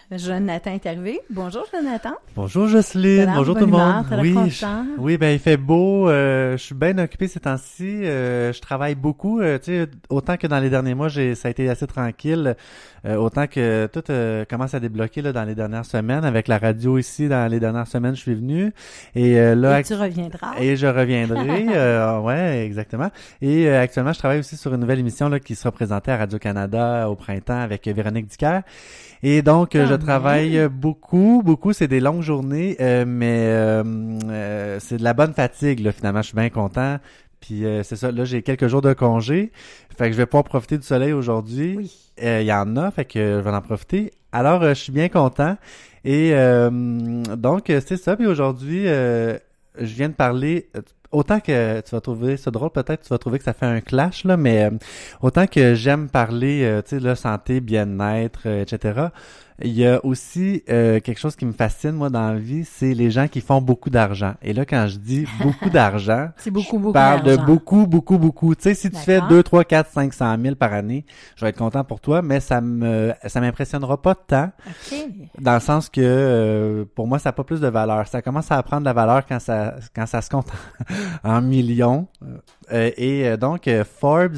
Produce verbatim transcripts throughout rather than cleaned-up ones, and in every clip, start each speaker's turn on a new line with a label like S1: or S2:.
S1: Jonathan est arrivé. Bonjour, Jonathan.
S2: Bonjour, Jocelyne. Bonjour tout le monde.
S1: Humeur,
S2: oui,
S1: content.
S2: je, oui, ben il fait beau. Euh, je suis bien occupé ces temps-ci. Euh, je travaille beaucoup. Euh, tu sais, autant que dans les derniers mois, j'ai ça a été assez tranquille. Euh, autant que tout euh, commence à débloquer là dans les dernières semaines. Avec la radio ici, dans les dernières semaines, je suis venu. Et euh, là,
S1: et tu reviendras.
S2: Et je reviendrai. euh, ouais, exactement. Et euh, actuellement, je travaille aussi sur une nouvelle émission là qui sera présentée à Radio-Canada au printemps avec Véronique Dicker. Et donc,
S1: Quand
S2: je
S1: même.
S2: travaille beaucoup, beaucoup. C'est des longues journées, euh, mais euh, euh, c'est de la bonne fatigue, là, finalement. Je suis bien content. Puis euh, c'est ça, là, j'ai quelques jours de congé. Fait que je vais pouvoir profiter du soleil aujourd'hui.
S1: Oui.
S2: Euh, Il y en a, fait que je vais en profiter. Alors, euh, je suis bien content. Et euh, donc, c'est ça. Puis aujourd'hui, euh, je viens de parler... Autant que tu vas trouver ça drôle, peut-être tu vas trouver que ça fait un clash, là, mais euh, autant que j'aime parler, euh, tu sais, là, santé, bien-être, euh, et cetera, il y a aussi euh, quelque chose qui me fascine, moi, dans la vie, c'est les gens qui font beaucoup d'argent. Et là, quand je dis beaucoup d'argent,
S1: c'est beaucoup,
S2: je
S1: beaucoup
S2: parle de
S1: d'argent.
S2: beaucoup, beaucoup, beaucoup. Tu sais, si tu fais
S1: D'accord.
S2: deux, trois, quatre, cinq cent mille par année, je vais être content pour toi, mais ça me ça m'impressionnera pas tant,
S1: OK.
S2: dans le sens que, euh, pour moi, ça n'a pas plus de valeur. Ça commence à prendre de la valeur quand ça quand ça se compte en millions. Euh, et euh, donc, euh, Forbes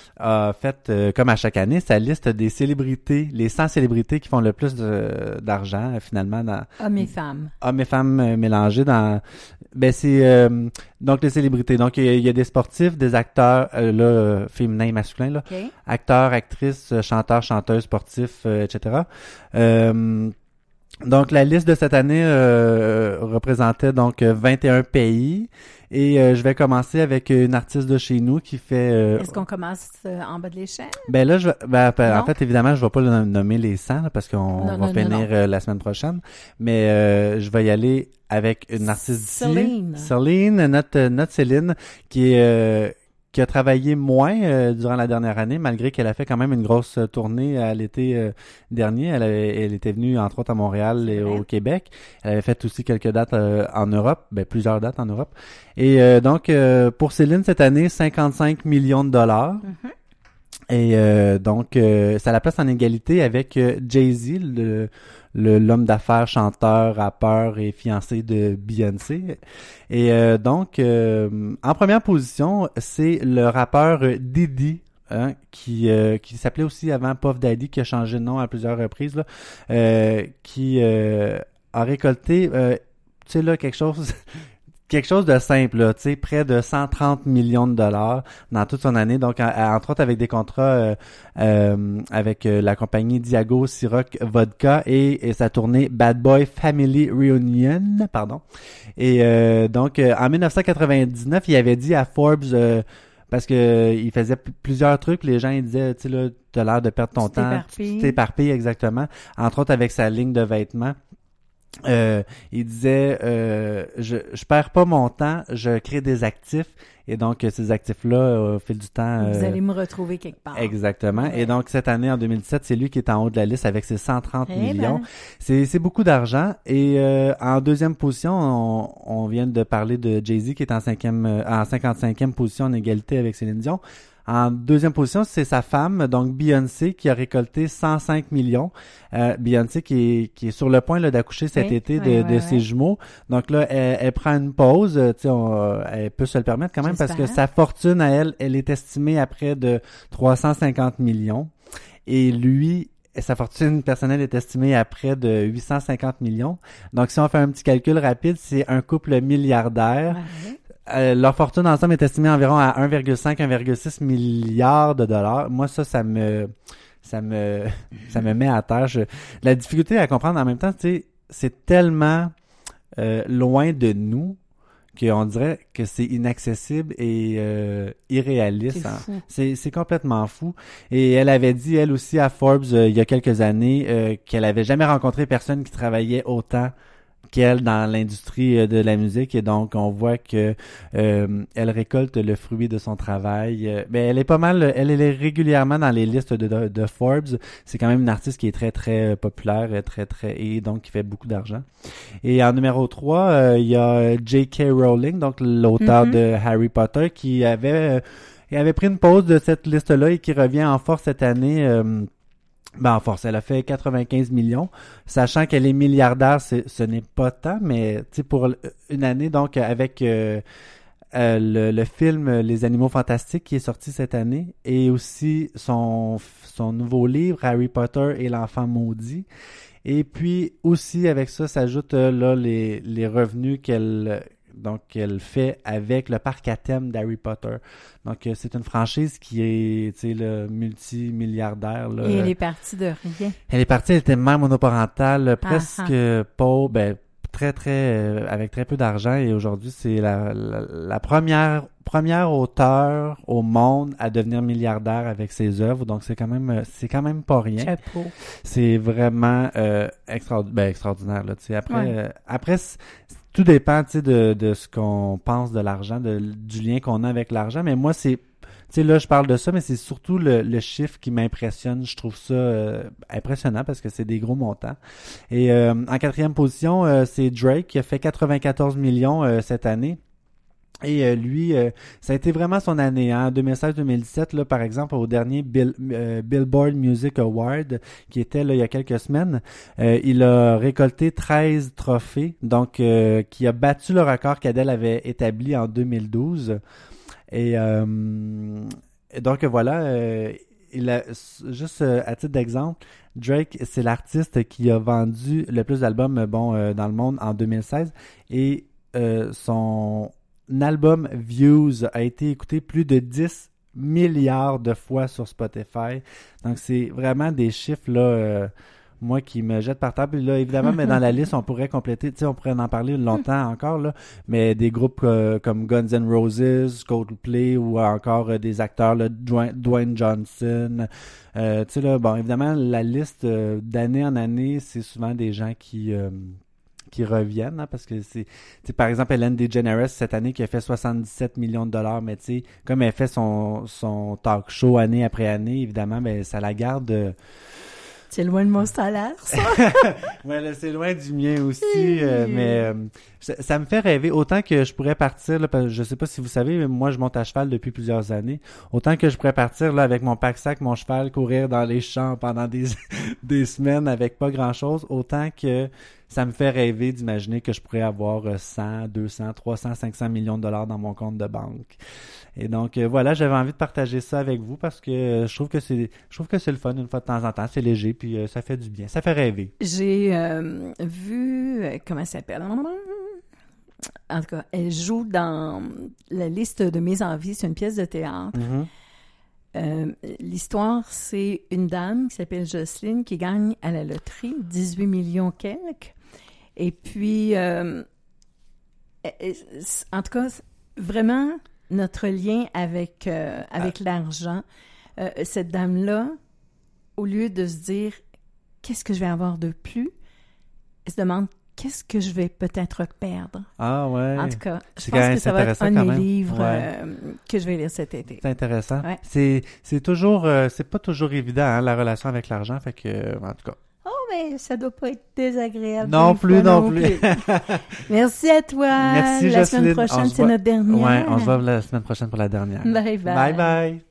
S2: a fait, euh, comme à chaque année, sa liste des célébrités, les cent célébrités qui font le plus de, d'argent, euh, finalement, dans
S1: Hommes et femmes.
S2: hommes et femmes euh, mélangés dans... Ben, c'est... euh, donc, les célébrités. Donc, il y, a- il y a des sportifs, des acteurs, euh, là, euh, féminins et masculins, là.
S1: OK.
S2: Acteurs, actrices, euh, chanteurs, chanteuses, sportifs, euh, et cetera. Euh, donc, la liste de cette année euh, représentait donc euh, vingt et un pays. Et euh, je vais commencer avec une artiste de chez nous qui fait... euh,
S1: Est-ce qu'on commence euh, en bas de l'échelle?
S2: ben là, je, vais- ben, ben, en
S1: Non?
S2: fait, évidemment, je vais pas le nom- nommer les cent là, parce qu'on
S1: Non,
S2: va
S1: non, non,
S2: finir
S1: non.
S2: euh, la semaine prochaine. Mais euh, je vais y aller avec une artiste d'ici.
S1: Céline.
S2: Céline, notre, notre Céline, qui est... euh, qui a travaillé moins euh, durant la dernière année, malgré qu'elle a fait quand même une grosse euh, tournée à l'été euh, dernier. Elle, avait- elle était venue, entre autres, à Montréal et
S1: C'est vrai.
S2: au Québec. Elle avait fait aussi quelques dates euh, en Europe, ben plusieurs dates en Europe. Et euh, donc, euh, pour Céline, cette année, cinquante-cinq millions de dollars.
S1: Mhm.
S2: Et euh, donc, euh, ça la place en égalité avec euh, Jay-Z, le, le- l'homme d'affaires, chanteur, rappeur et fiancé de Beyoncé. Et euh, donc, euh, en première position, c'est le rappeur Diddy, hein, qui euh, qui s'appelait aussi avant Puff Daddy, qui a changé de nom à plusieurs reprises, là, euh, qui euh, a récolté, euh, tu sais là, quelque chose... Quelque chose de simple, là, tu sais, près de cent trente millions de dollars dans toute son année. Donc, en- entre autres, avec des contrats euh, euh, avec euh, la compagnie Diageo Ciroc Vodka et, et sa tournée Bad Boy Family Reunion, pardon. Et euh, donc, euh, en dix-neuf cent quatre-vingt-dix-neuf, il avait dit à Forbes, euh, parce que euh, il faisait p- plusieurs trucs, les gens ils disaient, tu sais, là, t'as l'air de perdre ton
S1: Tu
S2: temps.
S1: t'éparpilles.
S2: Tu t'éparpilles, exactement. Entre autres, avec sa ligne de vêtements. Euh, il disait euh, je je perds pas mon temps, je crée des actifs et donc euh, ces actifs-là euh, au fil du temps
S1: Vous
S2: euh,
S1: allez me retrouver quelque part.
S2: exactement.
S1: Ouais.
S2: Et donc cette année en deux mille dix-sept, c'est lui qui est en haut de la liste avec ses cent trente
S1: Eh
S2: millions.
S1: ben.
S2: C'est c'est beaucoup d'argent et euh, en deuxième position, on, on vient de parler de Jay-Z qui est en cinquième euh, en cinquante-cinquième position en égalité avec Céline Dion. En deuxième position, c'est sa femme, donc Beyoncé, qui a récolté cent cinq millions. Euh, Beyoncé qui est, qui est sur le point là, d'accoucher cet
S1: Oui,
S2: été de,
S1: oui,
S2: de
S1: oui,
S2: ses
S1: oui.
S2: jumeaux. Donc là, elle, elle prend une pause. euh, Tu sais, on- elle peut se le permettre quand même parce que
S1: J'espère.
S2: sa fortune à elle, elle est estimée à près de trois cent cinquante millions. Et lui, sa fortune personnelle est estimée à près de huit cent cinquante millions. Donc si on fait un petit calcul rapide, c'est un couple milliardaire.
S1: Ouais.
S2: Euh, leur fortune ensemble est estimée environ à un virgule cinq à un virgule six milliards de dollars. Moi, ça, ça me, ça me, ça me met à terre. Je- la difficulté à comprendre en même temps, tu sais, c'est tellement euh, loin de nous qu'on dirait que c'est inaccessible et euh, irréaliste.
S1: C'est
S2: hein.
S1: fou.
S2: C'est, c'est complètement fou. Et elle avait dit, elle aussi, à Forbes, euh, il y a quelques années, euh, qu'elle avait jamais rencontré personne qui travaillait autant qu'elle dans l'industrie euh, de la musique et donc on voit que euh, elle récolte le fruit de son travail. Euh, ben elle est pas mal, elle, elle est régulièrement dans les listes de, de, de Forbes. C'est quand même une artiste qui est très très euh, populaire, euh, très très et donc qui fait beaucoup d'argent. Et en numéro trois, euh, il y a J K. Rowling, donc l'auteur
S1: Mhm.
S2: de Harry Potter, qui avait euh, il avait pris une pause de cette liste-là et qui revient en force cette année. euh, Ben, en force, elle a fait quatre-vingt-quinze millions, sachant qu'elle est milliardaire, c'est, ce n'est pas tant, mais tu sais, pour une année, donc, avec euh, euh, le, le film Les Animaux Fantastiques qui est sorti cette année, et aussi son, son nouveau livre, Harry Potter et l'Enfant Maudit. Et puis, aussi, avec ça, s'ajoutent euh, là les, les revenus qu'elle... donc qu'elle fait avec le parc à thème d'Harry Potter. Donc, euh, c'est une franchise qui est, tu sais, le multimilliardaire. Là.
S1: Et elle est partie de rien.
S2: Elle est partie, elle était mère monoparentale,
S1: Ah,
S2: presque
S1: ah.
S2: pauvre, ben, très, très, euh, avec très peu d'argent. Et aujourd'hui, c'est la, la, la première, première auteure au monde à devenir milliardaire avec ses œuvres. Donc, c'est quand même, c'est quand même pas rien.
S1: Chapeau.
S2: C'est vraiment euh, extra, ben, extraordinaire, là, tu sais. Après,
S1: Ouais.
S2: euh, après, c'est- tout dépend, tu sais, de, de ce qu'on pense de l'argent, de, du lien qu'on a avec l'argent. Mais moi, c'est, tu sais, là, je parle de ça, mais c'est surtout le, le chiffre qui m'impressionne. Je trouve ça euh, impressionnant parce que c'est des gros montants. Et euh, en quatrième position, euh, c'est Drake qui a fait quatre-vingt-quatorze millions euh, cette année. Et euh, lui, euh, ça a été vraiment son année, hein, deux mille seize deux mille dix-sept, là, par exemple, au dernier Bill, euh, Billboard Music Award, qui était là il y a quelques semaines, euh, il a récolté treize trophées, donc euh, qui a battu le record qu'Adèle avait établi en deux mille douze. Et, euh, et donc voilà, euh, il a, juste euh, à titre d'exemple, Drake, c'est l'artiste qui a vendu le plus d'albums bon euh, dans le monde en deux mille seize, et euh, son album Views a été écouté plus de dix milliards de fois sur Spotify. Donc, c'est vraiment des chiffres, là, euh, moi, qui me jettent par terre. Puis là, évidemment, mais dans la liste, on pourrait compléter, tu sais, on pourrait en parler longtemps encore, là, mais des groupes euh, comme Guns N' Roses, Coldplay, ou encore euh, des acteurs, là, Dwayne, Dwayne Johnson. Euh, tu sais, là, bon, évidemment, la liste, euh, d'année en année, c'est souvent des gens qui... Euh, qui reviennent, hein, parce que c'est, tu sais, par exemple, Ellen DeGeneres, cette année, qui a fait soixante-dix-sept millions de dollars, mais tu sais, comme elle fait son, son talk show année après année, évidemment, ben, ça la garde... Euh...
S1: C'est loin de mon salaire, ça.
S2: Ouais, là, c'est loin du mien aussi, euh, mais euh, ça, ça me fait rêver. Autant que je pourrais partir, là, parce que je sais pas si vous savez, mais moi, je monte à cheval depuis plusieurs années. Autant que je pourrais partir là avec mon pack-sac, mon cheval, courir dans les champs pendant des, des semaines avec pas grand-chose, autant que ça me fait rêver d'imaginer que je pourrais avoir cent, deux cents, trois cents, cinq cents millions de dollars dans mon compte de banque. Et donc euh, voilà, j'avais envie de partager ça avec vous parce que euh, je trouve que c'est je trouve que c'est le fun une fois de temps en temps, c'est léger puis euh, ça fait du bien, ça fait rêver.
S1: J'ai euh, vu euh, comment elle s'appelle. En tout cas, elle joue dans la liste de mes envies, c'est une pièce de théâtre.
S2: Mm-hmm.
S1: Euh, l'histoire, c'est une dame qui s'appelle Jocelyne qui gagne à la loterie dix-huit millions quelques. Et puis, euh, en tout cas, vraiment, notre lien avec, euh, avec ah. l'argent, euh, cette dame-là, au lieu de se dire « qu'est-ce que je vais avoir de plus », elle se demande « qu'est-ce que je vais peut-être perdre ».
S2: Ah ouais.
S1: En tout cas, je
S2: c'est
S1: pense que ça va être un de mes
S2: même.
S1: livres
S2: ouais.
S1: euh, que je vais lire cet été.
S2: C'est intéressant.
S1: Ouais.
S2: C'est, c'est toujours, euh, c'est pas toujours évident, hein, la relation avec l'argent, fait que, euh, en tout cas.
S1: Oh, mais ça doit pas être désagréable.
S2: Non plus, non, non plus. plus.
S1: Merci à toi.
S2: Merci,
S1: la
S2: Jocelyne.
S1: semaine prochaine, c'est
S2: voit...
S1: notre dernière.
S2: Ouais, on se voit la semaine prochaine pour la dernière.
S1: Bye bye.
S2: Bye bye.